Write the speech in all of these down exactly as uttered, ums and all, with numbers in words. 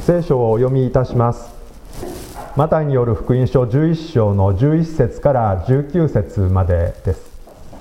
聖書をお読みいたします。マタイによる福音書じゅういっ章のじゅういち節からじゅうきゅう節までです。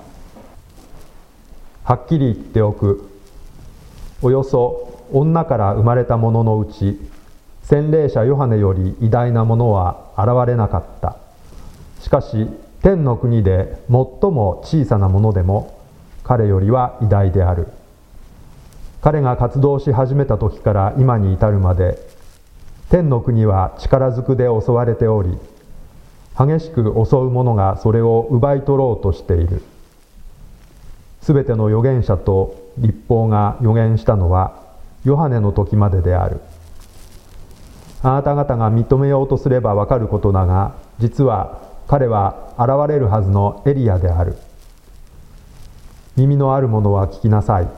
はっきり言っておく。およそ女から生まれた者のうち、洗礼者ヨハネより偉大なものは現れなかった。しかし天の国で最も小さなものでも彼よりは偉大である。彼が活動し始めた時から今に至るまで、天の国は力ずくで襲われており、激しく襲う者がそれを奪い取ろうとしている。すべての預言者と律法が預言したのはヨハネの時までである。あなた方が認めようとすればわかることだが、実は彼は現れるはずのエリアである。耳のある者は聞きなさい。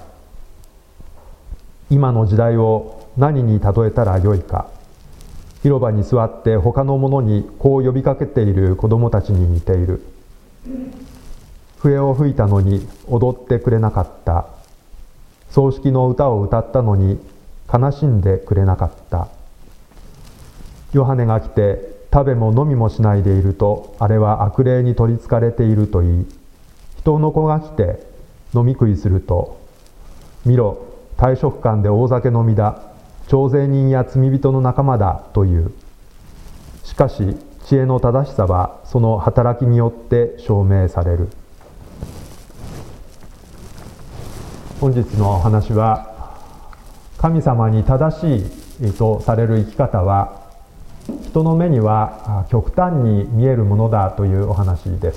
今の時代を何に例えたらよいか。広場に座って他の者にこう呼びかけている子供たちに似ている。笛を吹いたのに踊ってくれなかった。葬式の歌を歌ったのに悲しんでくれなかった。ヨハネが来て食べも飲みもしないでいると、あれは悪霊に取りつかれていると言い、人の子が来て飲み食いすると、見ろ、大食漢で大酒飲みだ、徴税人や罪人の仲間だという。しかし知恵の正しさはその働きによって証明される。本日のお話は、神様に正しいとされる生き方は人の目には極端に見えるものだというお話です。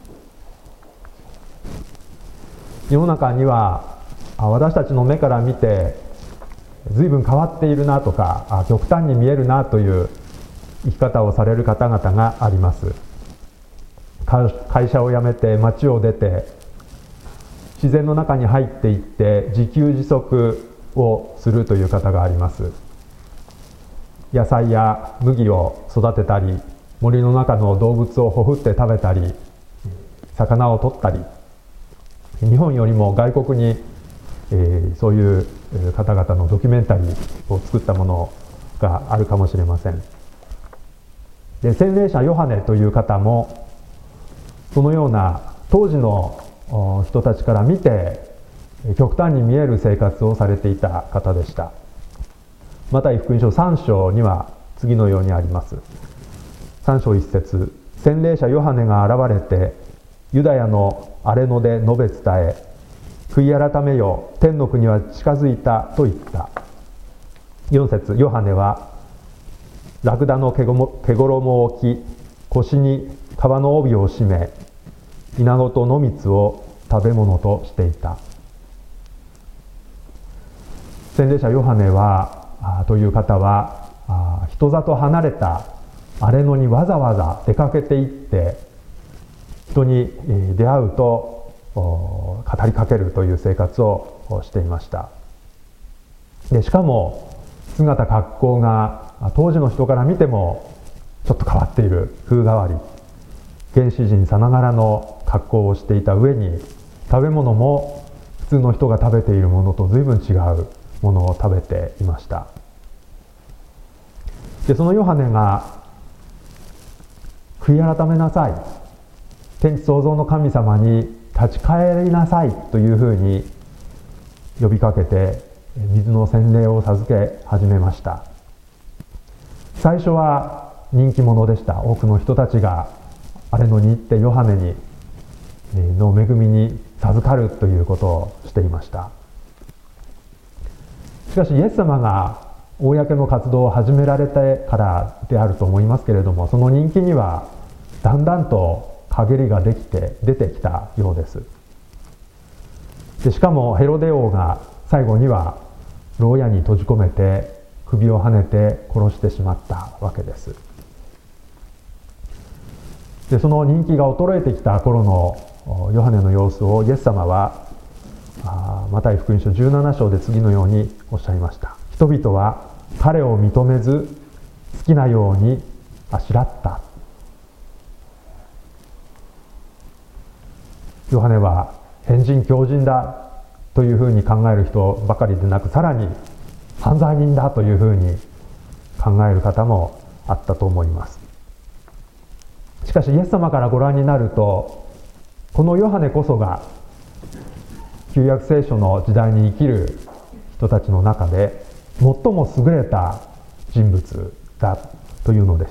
世の中には私たちの目から見て随分変わっているなとか、極端に見えるなという生き方をされる方々があります。会社を辞めて町を出て自然の中に入っていって自給自足をするという方があります。野菜や麦を育てたり、森の中の動物をほふって食べたり、魚を取ったり、日本よりも外国に、えー、そういう方々のドキュメンタリーを作ったものがあるかもしれません。で、洗礼者ヨハネという方もそのような当時の人たちから見て極端に見える生活をされていた方でした。マタイ福音書さん章には次のようにあります。さん章いち節、洗礼者ヨハネが現れてユダヤの荒れ野で述べ伝え、悔い改めよ、天の国は近づいたと言った。よん節、ヨハネはラクダの毛衣を着、腰に皮の帯を締め、稲子と野蜜を食べ物としていた。洗礼者ヨハネはという方は、人里離れた荒れ野にわざわざ出かけていって人に出会うと語りかけるという生活をしていました。でしかも姿格好が当時の人から見てもちょっと変わっている、風変わり、原始人さながらの格好をしていた上に、食べ物も普通の人が食べているものと随分違うものを食べていました。でそのヨハネが悔い改めなさい、天地創造の神様に立ち返りなさいというふうに呼びかけて水の洗礼を授け始めました。最初は人気者でした。多くの人たちが荒れ野に行ってヨハネにの恵みに授かるということをしていました。しかしイエス様が公の活動を始められてからであると思いますけれども、その人気にはだんだんと陰りができて出てきたようです。でしかもヘロデ王が最後には牢屋に閉じ込めて首をはねて殺してしまったわけです。でその人気が衰えてきた頃のヨハネの様子をイエス様はマタイ福音書じゅうなな章で次のようにおっしゃいました。人々は彼を認めず好きなようにあしらった。ヨハネは変人狂人だというふうに考える人ばかりでなく、さらに犯罪人だというふうに考える方もあったと思います。しかしイエス様からご覧になると、このヨハネこそが旧約聖書の時代に生きる人たちの中で最も優れた人物だというのです。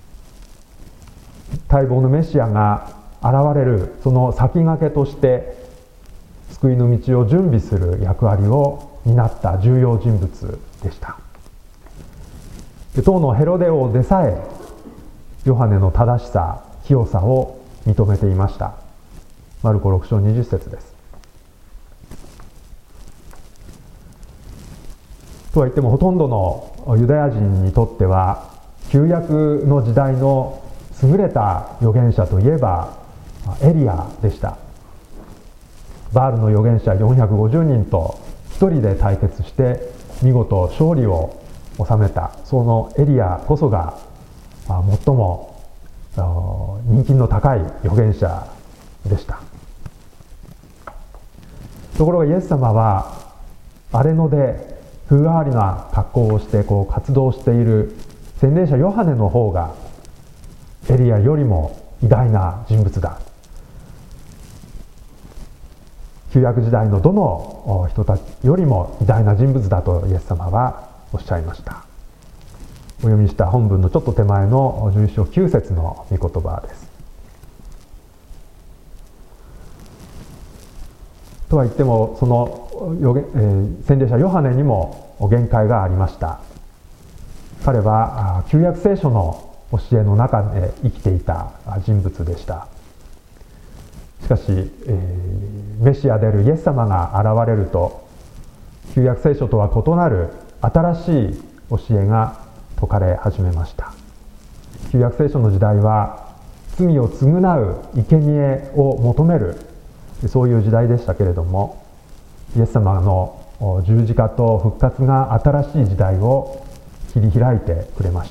待望のメシアが現れるその先駆けとして救いの道を準備する役割を担った重要人物でした。当のヘロデ王でさえヨハネの正しさ、清さを認めていました。マルコろく章にじゅっ節です。とは言ってもほとんどのユダヤ人にとっては旧約の時代の優れた預言者といえばエリアでした。バールの預言者よんひゃくごじゅうにんと一人で対決して見事勝利を収めたそのエリアこそが最も人気の高い預言者でした。ところがイエス様は荒れ野で風変わりな格好をしてこう活動している洗礼者ヨハネの方がエリアよりも偉大な人物だ、旧約時代のどの人たちよりも偉大な人物だとイエス様はおっしゃいました。お読みした本文のちょっと手前のじゅういっ章きゅう節の御言葉です。とは言ってもその預言、えー、洗礼者ヨハネにも限界がありました。彼は旧約聖書の教えの中で生きていた人物でした。しかし、えー、メシアであるイエス様が現れると旧約聖書とは異なる新しい教えが説かれ始めました。旧約聖書の時代は罪を償う生贄を求めるそういう時代でしたけれども、イエス様の十字架と復活が新しい時代を切り開いてくれました。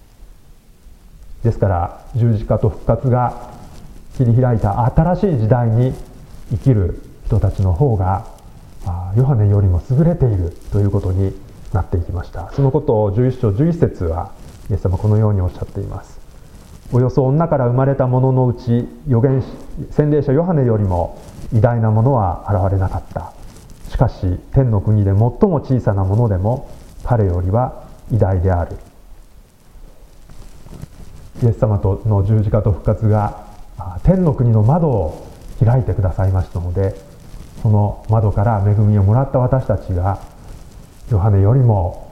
ですから十字架と復活が切り開いた新しい時代に生きる人たちの方がヨハネよりも優れているということになっていきました。そのことをじゅういっ章じゅういち節はイエス様はこのようにおっしゃっています。およそ女から生まれた者のうち預言洗礼者ヨハネよりも偉大なものは現れなかった。しかし天の国で最も小さなものでも彼よりは偉大である。イエス様との十字架と復活が天の国の窓を開いてくださいましたので、その窓から恵みをもらった私たちがヨハネよりも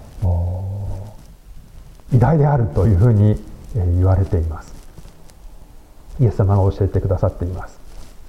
偉大であるというふうに言われています。イエス様が教えてくださっています。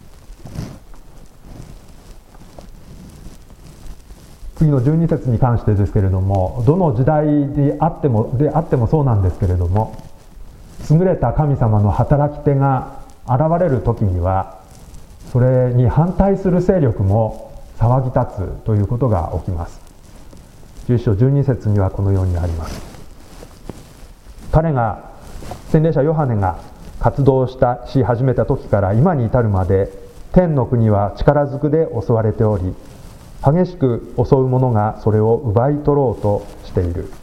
次のじゅうに節に関してですけれども、どの時代であってもであってもそうなんですけれども、優れた神様の働き手が現れる時にはそれに反対する勢力も騒ぎ立つということが起きます。じゅういっ章じゅうに節にはこのようにあります。彼が洗礼者ヨハネが活動したし始めた時から今に至るまで天の国は力ずくで襲われており、激しく襲う者がそれを奪い取ろうとしている。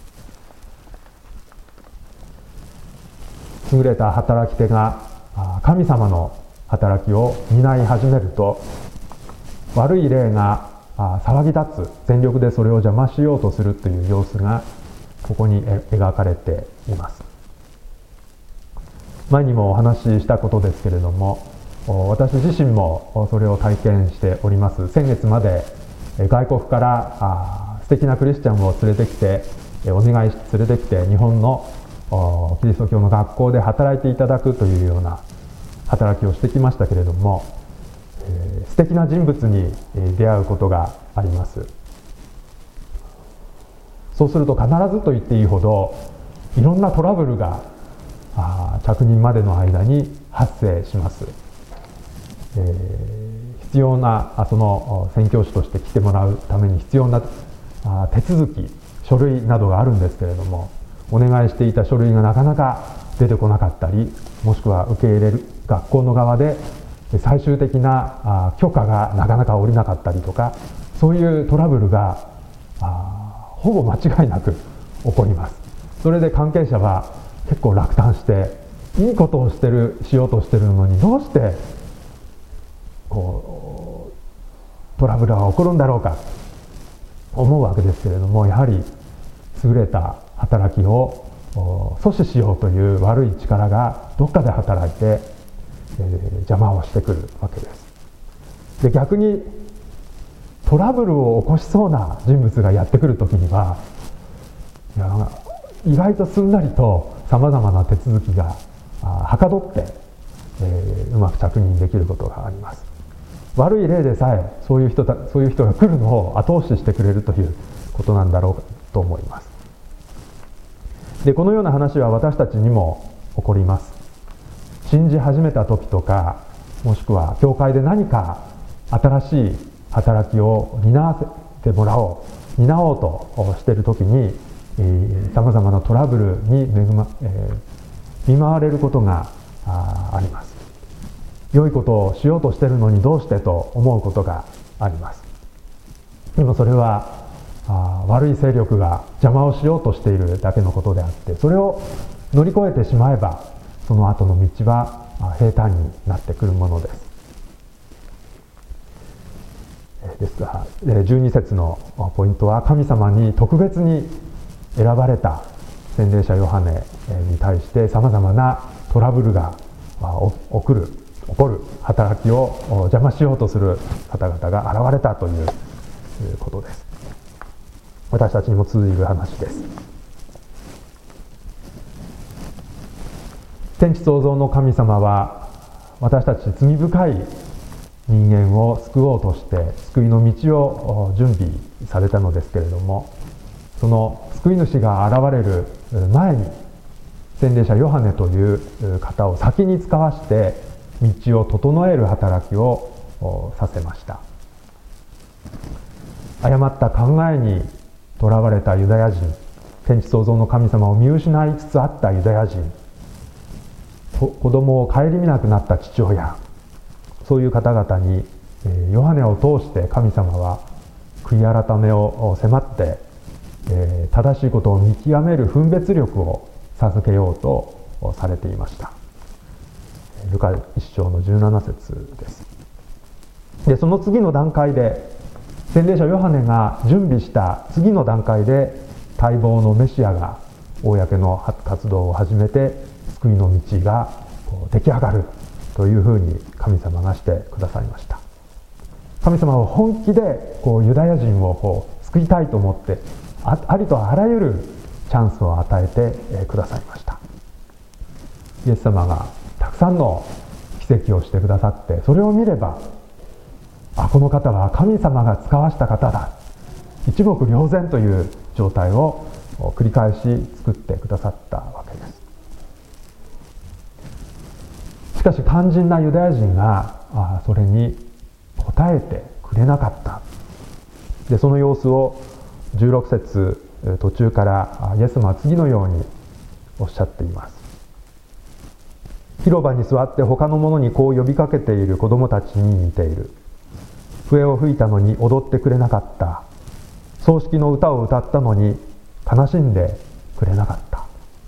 優れた働き手が神様の働きを担い始めると、悪い霊が騒ぎ立つ、全力でそれを邪魔しようとするという様子がここに描かれています。前にもお話ししたことですけれども、私自身もそれを体験しております。先月まで外国から素敵なクリスチャンを連れてきてお願いし連れてきて日本のキリスト教の学校で働いていただくというような働きをしてきましたけれども、えー、素敵な人物に出会うことがあります。そうすると必ずと言っていいほどいろんなトラブルがあ着任までの間に発生します。えー、必要なその宣教師として来てもらうために必要なあ手続き、書類などがあるんですけれども、お願いしていた書類がなかなか出てこなかったり、もしくは受け入れる学校の側で最終的な許可がなかなか下りなかったりとか、そういうトラブルがほぼ間違いなく起こります。それで関係者は結構落胆して、いいことをしてるしようとしてるのにどうしてこうトラブルが起こるんだろうか思うわけですけれども、やはり優れた働きを阻止しようという悪い力がどっかで働いて、えー、邪魔をしてくるわけです。で、逆にトラブルを起こしそうな人物がやってくるときには、いや意外とすんなりとさまざまな手続きがはかどって、えー、うまく着任できることがあります。悪い例でさえそういう人たそういう人が来るのを後押ししてくれるということなんだろうと思います。で、このような話は私たちにも起こります。信じ始めた時とか、もしくは教会で何か新しい働きを担わせてもらおう担おうとしている時に、さまざまなトラブルに恵ま、えー、見舞われることが あ, あります。良いことをしようとしているのにどうしてと思うことがあります。でもそれはあ悪い勢力が邪魔をしようとしているだけのことであって、それを乗り越えてしまえばその後の道は平坦になってくるものです。ですがじゅうに節のポイントは、神様に特別に選ばれた洗礼者ヨハネに対してさまざまなトラブルが起こる起こる働きを邪魔しようとする方々が現れたということです。私たちにも通じる話です。天地創造の神様は私たち罪深い人間を救おうとして救いの道を準備されたのですけれども、その救い主が現れる前に洗礼者ヨハネという方を先に使わして道を整える働きをさせました。誤った考えにとらわれたユダヤ人、天地創造の神様を見失いつつあったユダヤ人、子供を顧みなくなった父親、そういう方々にヨハネを通して神様は悔い改めを迫って正しいことを見極める分別力を授けようとされていました。ルカ一章のじゅうなな節です。で、その次の段階で洗礼者ヨハネが準備した次の段階で待望のメシアが公の活動を始めて救いの道が出来上がるというふうに神様がしてくださいました。神様は本気でこうユダヤ人をこう救いたいと思って あ, ありとあらゆるチャンスを与えてくださいました。イエス様がたくさんの奇跡をしてくださって、それを見れば、あ、この方は神様が使わした方だ、一目瞭然という状態を繰り返し作ってくださったわけです。しかし肝心なユダヤ人がそれに応えてくれなかった。で、その様子をじゅうろく節途中からイエス様は次のようにおっしゃっています。広場に座って他の者にこう呼びかけている子供たちに似ている。笛を吹いたのに踊ってくれなかった。葬式の歌を歌ったのに悲しんでくれなかった。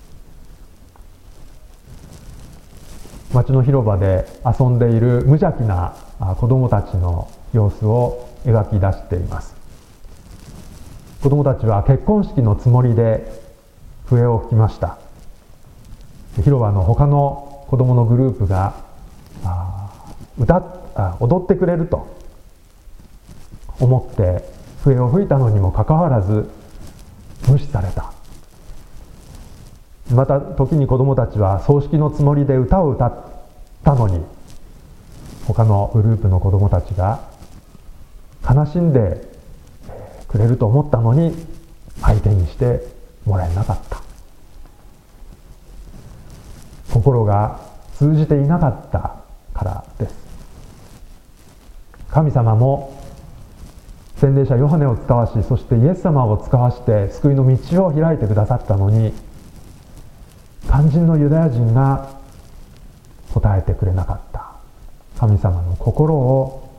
町の広場で遊んでいる無邪気な子供たちの様子を描き出しています。子供たちは結婚式のつもりで笛を吹きました。広場の他の子供のグループが歌あ踊ってくれると思って笛を吹いたのにもかかわらず無視された。また時に子供たちは葬式のつもりで歌を歌ったのに、他のグループの子供たちが悲しんでくれると思ったのに相手にしてもらえなかった。心が通じていなかったからです。神様も洗礼者ヨハネを使わし、そしてイエス様を使わして救いの道を開いてくださったのに、肝心のユダヤ人が答えてくれなかった。神様の心を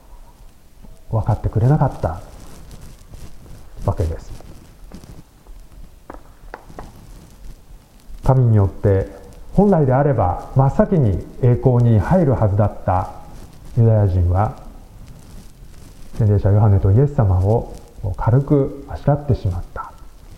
分かってくれなかったわけです。 神によって本来であれば真っ先に栄光に入るはずだったユダヤ人は、洗礼者ヨハネとイエス様を軽くあしらってしまった。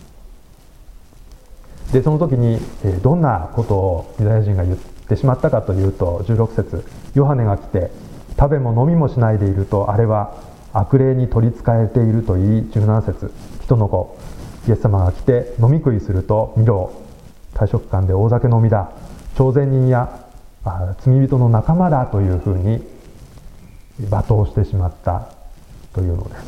でその時にどんなことをユダヤ人が言ってしまったかというと、じゅうろく節、ヨハネが来て食べも飲みもしないでいると、あれは悪霊に取りつかれていると言い、じゅうなな節、人の子イエス様が来て飲み食いすると、見ろ、大食漢で大酒飲みだ、徴税人や罪人の仲間だというふうに罵倒してしまったというのです。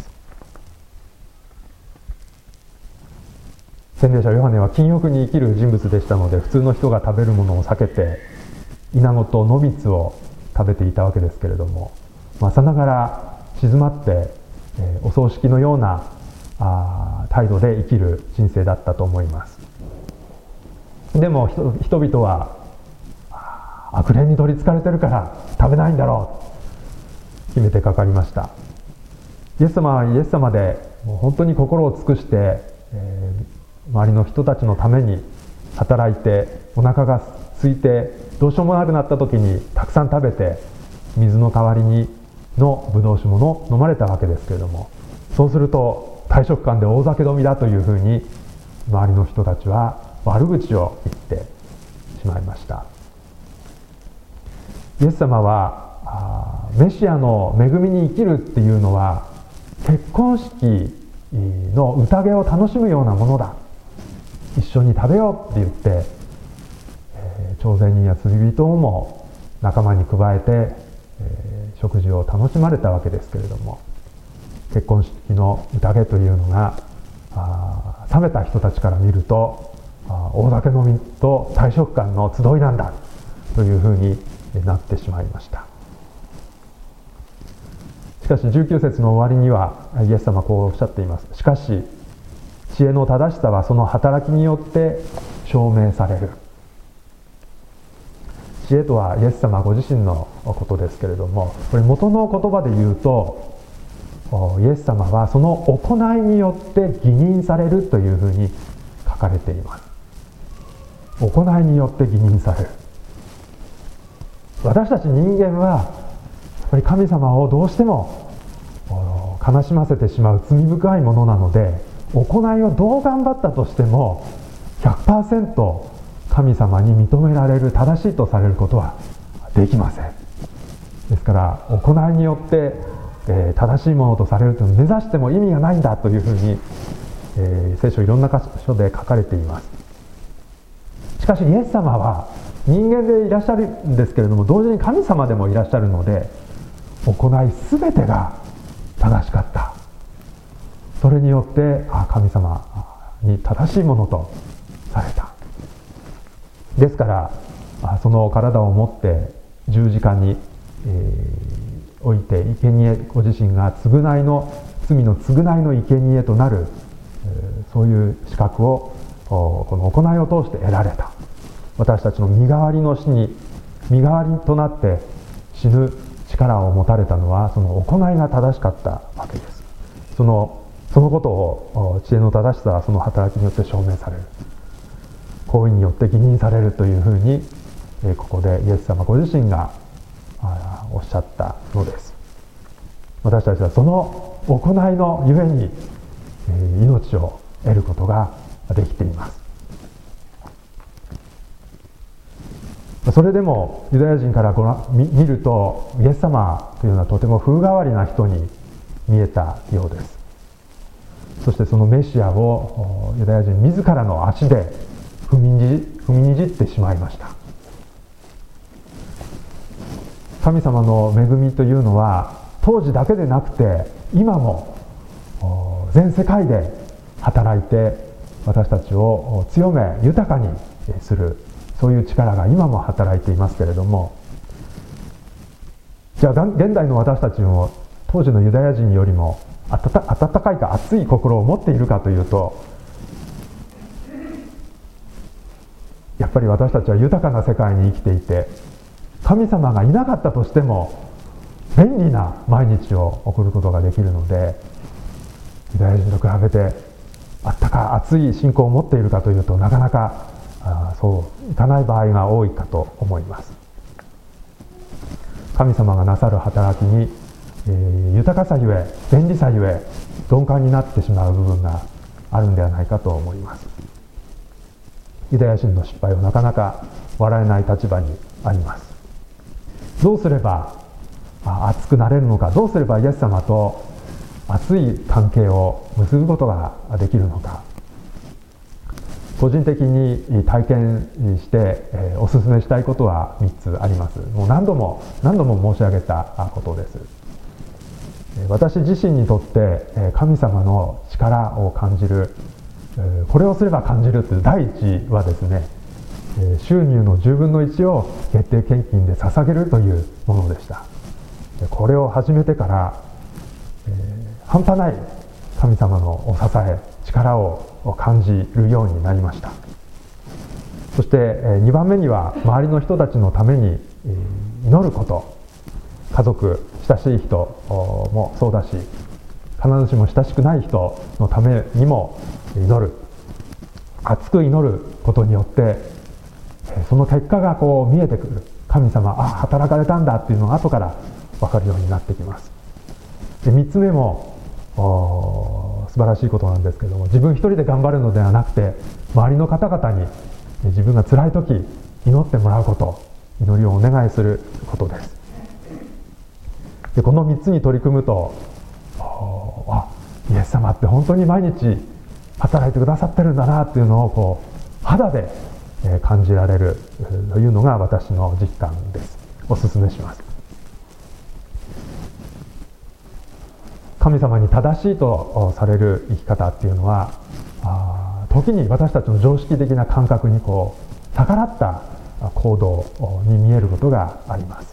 洗礼者ヨハネは禁欲に生きる人物でしたので、普通の人が食べるものを避けてイナゴと野蜜を食べていたわけですけれども、まあ、さながら静まって、えー、お葬式のようなあ態度で生きる人生だったと思います。でも人々は悪霊に取りつかれてるから食べないんだろう決めてかかりました。イエス様はイエス様でもう本当に心を尽くして、えー、周りの人たちのために働いて、お腹が空いてどうしようもなくなった時にたくさん食べて、水の代わりにのブドウ酒も飲まれたわけですけれども、そうすると大食漢で大酒飲みだというふうに周りの人たちは悪口を言ってしまいました。イエス様はメシアの恵みに生きるっていうのは結婚式の宴を楽しむようなものだ、一緒に食べようって言って、えー、徴税人や罪人も仲間に加えて、えー、食事を楽しまれたわけですけれども、結婚式の宴というのがあ冷めた人たちから見ると、あ大酒飲みと大食漢の集いなんだというふうになってしまいました。しかしじゅうきゅう節の終わりにはイエス様はこうおっしゃっています。しかし知恵の正しさはその働きによって証明される。知恵とはイエス様ご自身のことですけれども、これ元の言葉で言うと、イエス様はその行いによって義認されるというふうに書かれています。行いによって義認される。私たち人間はやっぱり神様をどうしても悲しませてしまう罪深いものなので、行いをどう頑張ったとしても ひゃくパーセント 神様に認められる、正しいとされることはできません。ですから行いによって、えー、正しいものとされるというのを目指しても意味がないんだというふうに、えー、聖書いろんな箇所で書かれています。しかしイエス様は人間でいらっしゃるんですけれども、同時に神様でもいらっしゃるので、行いすべてが正しかった。それによってあ神様に正しいものとされた。ですからその体を持って十字架に、えー、置いて生贄ご自身が償いの罪の償いの生贄となる、えー、そういう資格をこの行いを通して得られた。私たちの身代わりの死に身代わりとなって死ぬ力を持たれたのは、その行いが正しかったわけです。そのそのことを知恵の正しさはその働きによって証明される、行為によって義認されるというふうにここでイエス様ご自身がおっしゃったのです。私たちはその行いのゆえに命を得ることができています。それでもユダヤ人からご覧見ると、イエス様というのはとても風変わりな人に見えたようです。そしてそのメシアをユダヤ人自らの足で踏みにじ、踏みにじってしまいました。神様の恵みというのは当時だけでなくて今も全世界で働いて私たちを強め豊かにする、そういう力が今も働いていますけれども、じゃあ現代の私たちも当時のユダヤ人よりも温かいか熱い心を持っているかというと、やっぱり私たちは豊かな世界に生きていて、神様がいなかったとしても便利な毎日を送ることができるので、ユダヤ人と比べてあったか熱い信仰を持っているかというと、なかなかそういかない場合が多いかと思います。神様がなさる働きに、えー、豊かさゆえ便利さゆえ鈍感になってしまう部分があるんではないかと思います。ユダヤ人の失敗をなかなか笑えない立場にあります。どうすれば熱くなれるのか、どうすればイエス様と熱い関係を結ぶことができるのか、個人的に体験してお勧めしたいことはみっつあります。もう何度も何度も申し上げたことです。私自身にとって神様の力を感じる、これをすれば感じるという第一はですね、収入のじゅうぶんのいちを月定献金で捧げるというものでした。これを始めてから、えー、半端ない神様のお支え、力を感じるようになりました。そしてにばんめには周りの人たちのために祈ること、家族、親しい人もそうだし、必ずしも親しくない人のためにも祈る、熱く祈ることによってその結果がこう見えてくる。神様、あ、働かれたんだっていうのが後から分かるようになってきます。でみっつめも素晴らしいことなんですけれども、自分一人で頑張るのではなくて、周りの方々に自分が辛い時祈ってもらうこと、祈りをお願いすることです。でこのみっつに取り組むと、あ、イエス様って本当に毎日働いてくださってるんだなっていうのをこう肌で感じられるというのが私の実感です。お勧めします。神様に正しいとされる生き方っていうのは、あ時に私たちの常識的な感覚にこう逆らった行動に見えることがあります。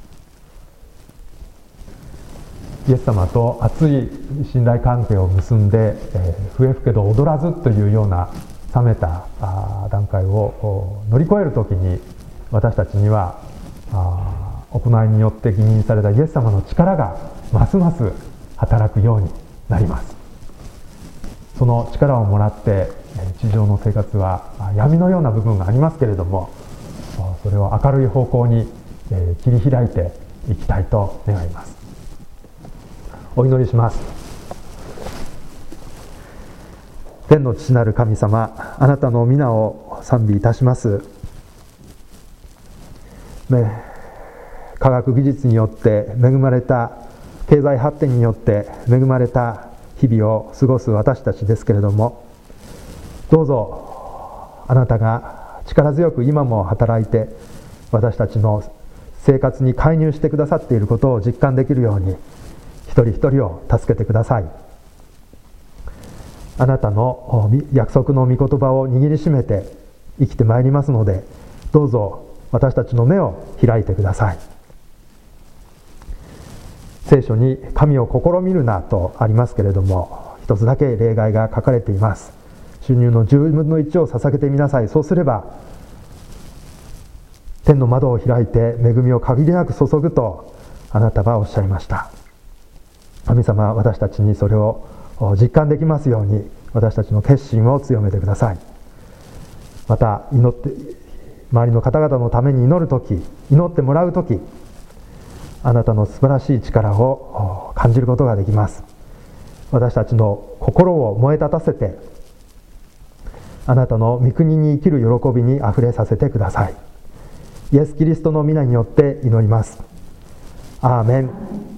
イエス様と熱い信頼関係を結んで、えー、笛吹けど踊らずというような冷めた段階を乗り越えるときに、私たちにはあ行いによって義認されたイエス様の力がますます働くようになります。その力をもらって地上の生活は闇のような部分がありますけれども、それを明るい方向に切り開いていきたいと願います。お祈りします。天の父なる神様、あなたの皆を賛美いたします。ね、科学技術によって恵まれた、経済発展によって恵まれた日々を過ごす私たちですけれども、どうぞあなたが力強く今も働いて私たちの生活に介入してくださっていることを実感できるように、一人一人を助けてください。あなたの約束の御言葉を握りしめて生きてまいりますので、どうぞ私たちの目を開いてください。聖書に神を試みるなとありますけれども、一つだけ例外が書かれています。収入のじゅうぶんのいちを捧げてみなさい。そうすれば天の窓を開いて恵みを限りなく注ぐとあなたはおっしゃいました。神様、私たちにそれを実感できますように、私たちの決心を強めてください。また祈って周りの方々のために祈るとき、祈ってもらうとき、あなたの素晴らしい力を感じることができます。私たちの心を燃え立たせて、あなたの御国に生きる喜びにあふれさせてください。イエス・キリストの皆によって祈ります。アーメン。